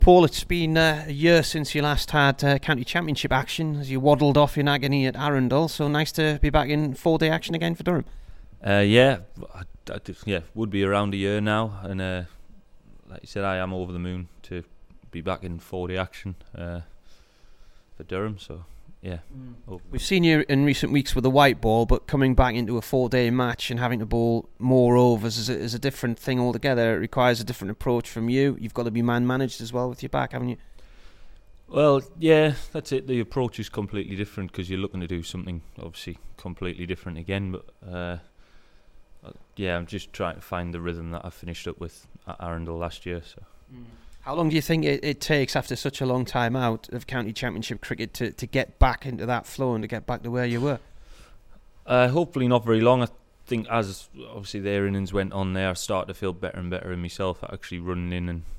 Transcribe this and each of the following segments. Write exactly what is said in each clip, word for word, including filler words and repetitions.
Paul, it's been uh, a year since you last had uh, county championship action as you waddled off in agony at Arundel. So nice to be back in four-day action again for Durham. Uh, yeah, I, I, yeah, would be around a year now, and uh, like you said, I am over the moon to be back in four-day action uh, for Durham. So yeah, mm. We've seen you in recent weeks with a white ball, but coming back into a four-day match and having to bowl more overs is a, is a different thing altogether. It requires a different approach from you. You've got to be man-managed as well with your back, haven't you? Well, yeah, that's it. The approach is completely different because you're looking to do something obviously completely different again. But uh, yeah, I'm just trying to find the rhythm that I finished up with at Arundel last year. So. Mm. How long do you think it, it takes after such a long time out of county championship cricket to, to get back into that flow and to get back to where you were? Uh, hopefully not very long. I think as obviously their innings went on there, I started to feel better and better in myself at actually running in and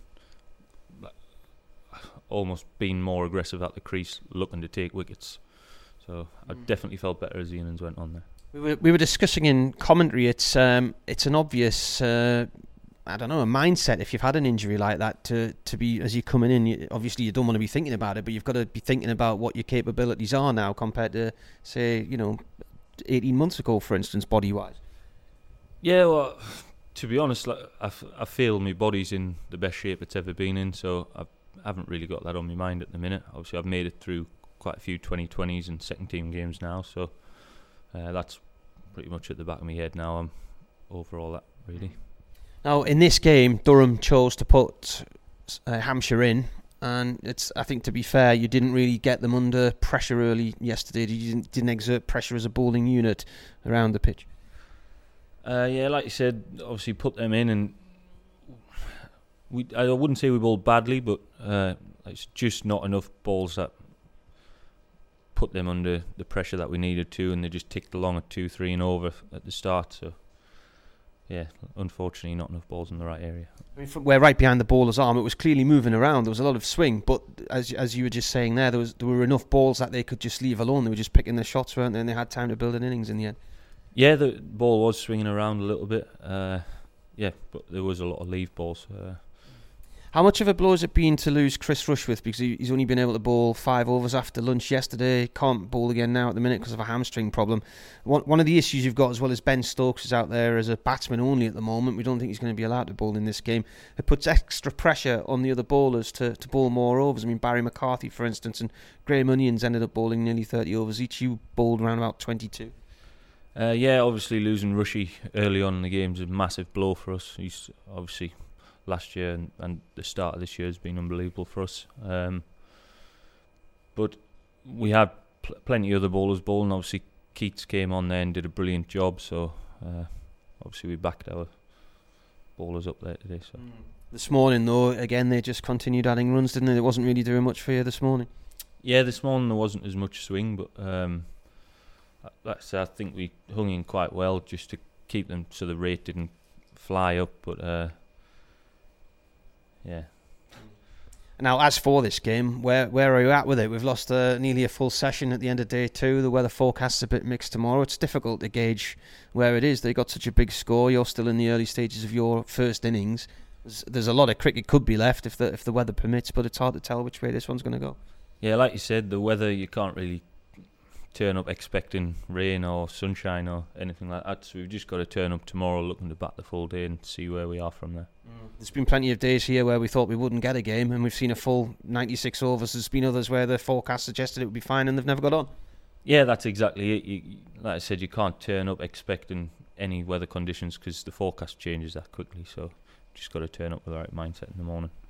almost being more aggressive at the crease, looking to take wickets. So I Mm. definitely felt better as the innings went on there. We were we were discussing in commentary. It's um it's an obvious uh, I don't know a mindset if you've had an injury like that to to be as you're coming in. You, obviously you don't want to be thinking about it, but you've got to be thinking about what your capabilities are now compared to say you know eighteen months ago, for instance, body wise. Yeah, well, to be honest, like, I, f- I feel my body's in the best shape it's ever been in, so I've, I haven't really got that on my mind at the minute. Obviously, I've made it through quite a few twenty twenties and second team games now, so uh, that's pretty much at the back of my head now. I'm over all that, really. Now, in this game, Durham chose to put uh, Hampshire in, and it's I think to be fair, you didn't really get them under pressure early yesterday. You didn't, didn't exert pressure as a bowling unit around the pitch. Uh, yeah, like you said, obviously put them in, and we I wouldn't say we bowled badly, but uh, it's just not enough balls that put them under the pressure that we needed to, and they just ticked along at two, three and over at the start. So yeah, unfortunately not enough balls in the right area. I mean, from, we're right behind the bowler's arm. It was clearly moving around. There was a lot of swing, but as as you were just saying there, there was there were enough balls that they could just leave alone. They were just picking their shots, weren't they? And they had time to build an innings in the end. Yeah, the ball was swinging around a little bit. Uh, yeah, but there was a lot of leave balls. Uh, How much of a blow has it been to lose Chris Rushworth, because he, he's only been able to bowl five overs after lunch yesterday, can't bowl again now at the minute because of a hamstring problem. One, one of the issues you've got as well is Ben Stokes is out there as a batsman only at the moment. We don't think he's going to be allowed to bowl in this game. It puts extra pressure on the other bowlers to, to bowl more overs. I mean, Barry McCarthy, for instance, and Graham Onions ended up bowling nearly thirty overs each. You bowled around about twenty-two. uh, yeah, obviously losing Rushy early on in the game is a massive blow for us. He's obviously... last year and, and the start of this year has been unbelievable for us. Um, but we had pl- plenty of other bowlers bowling. Obviously, Keats came on there and did a brilliant job. So uh, obviously we backed our bowlers up there today. So this morning, though, again they just continued adding runs, didn't they? It wasn't really doing much for you this morning. Yeah, this morning there wasn't as much swing, but um, that's I think we hung in quite well just to keep them so the rate didn't fly up. But uh, yeah. Now, as for this game, where where are you at with it? We've lost uh, nearly a full session at the end of day two. The weather forecast's a bit mixed tomorrow. It's difficult to gauge where it is. They got such a big score. You're still in the early stages of your first innings. There's, there's a lot of cricket could be left if the if the weather permits, but it's hard to tell which way this one's going to go. Yeah, like you said, the weather, you can't really turn up expecting rain or sunshine or anything like that. So we've just got to turn up tomorrow looking to bat the full day and see where we are from there. Mm. There's been plenty of days here where we thought we wouldn't get a game, and we've seen a full ninety-six overs. There's been others where the forecast suggested it would be fine and they've never got on. Yeah, that's exactly it. You, like I said, you can't turn up expecting any weather conditions because the forecast changes that quickly. So just got to turn up with the right mindset in the morning.